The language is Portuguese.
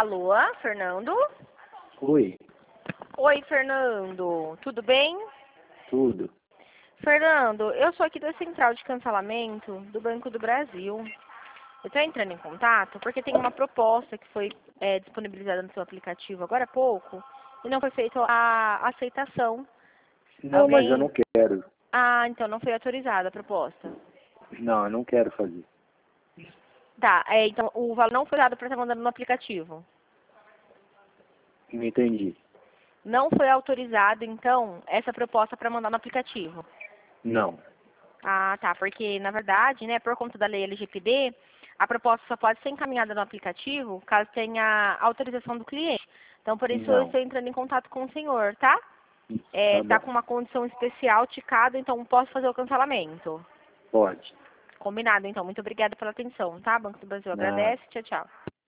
Alô, Fernando? Oi, Oi, Fernando. Tudo bem? tudo. Fernando, eu sou aqui da Central de Cancelamento do Banco do Brasil. Eu estou entrando em contato porque tem uma proposta que foi disponibilizada no seu aplicativo agora há pouco e não foi feita a aceitação. Não, mas eu não quero. Ah, então não foi autorizada a proposta. Não, eu não quero fazer. Tá, então o valor não foi dado para estar mandando no aplicativo. Não entendi. Não foi autorizado, então, essa proposta para mandar no aplicativo. Não. Ah, tá, porque na verdade, né, por conta da lei LGPD, a proposta só pode ser encaminhada no aplicativo caso tenha autorização do cliente. Então, por isso eu Não. estou entrando em contato com o senhor, tá? Tá Tá bom. com uma condição especial ticada, então posso fazer o cancelamento. Pode. Combinado, então. Muito obrigada pela atenção, tá? Banco do Brasil Nada. agradece. Tchau, tchau.